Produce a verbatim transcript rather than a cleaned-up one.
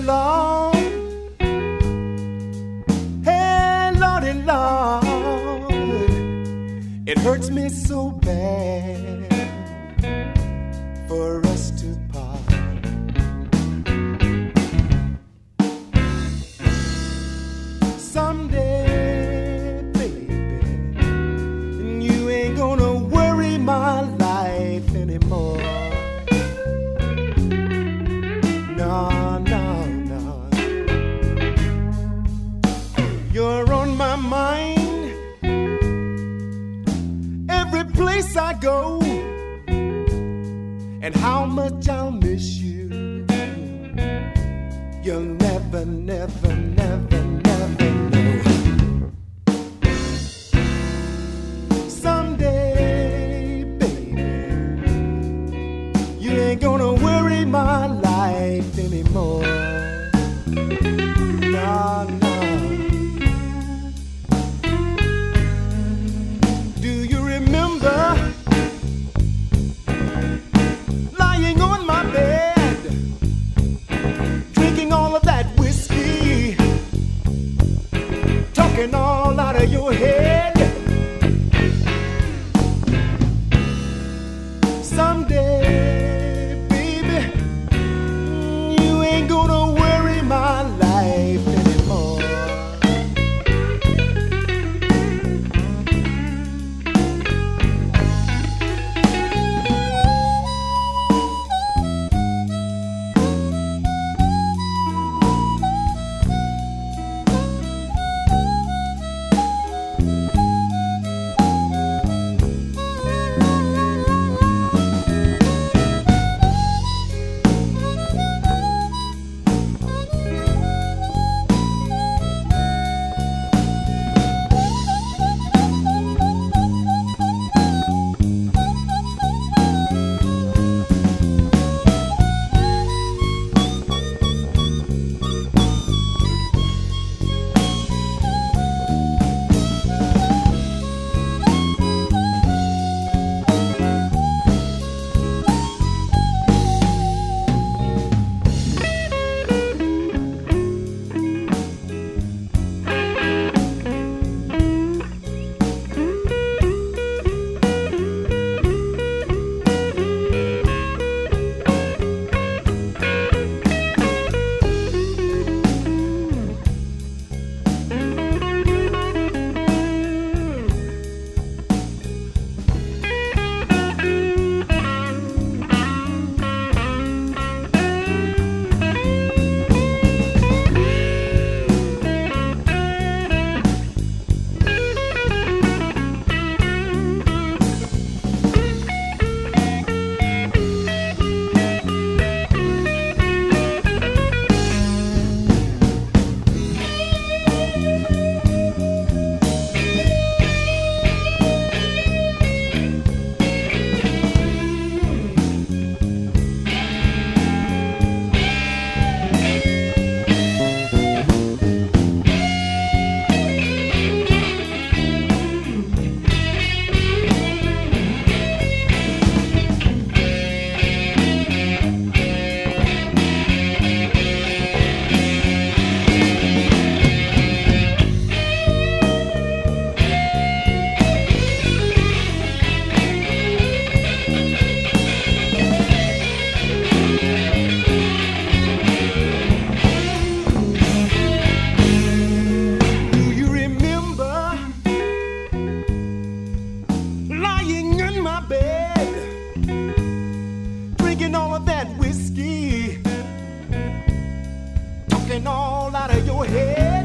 Lord, hey, Lordy, Lord, it hurts me so bad for us to part. Someday, baby, you ain't gonna worry my life anymore. No, no, no. You're on my mind every place I go, and how much I'll miss you. You'll never, never, never, never know. Someday, baby, you ain't gonna worry my life anymore. No, no. Do you remember lying on my bed, drinking all of that whiskey, talking all out of your head? Someday, baby, you ain't gonna worry my life anymore. All of that whiskey, talking all out of your head.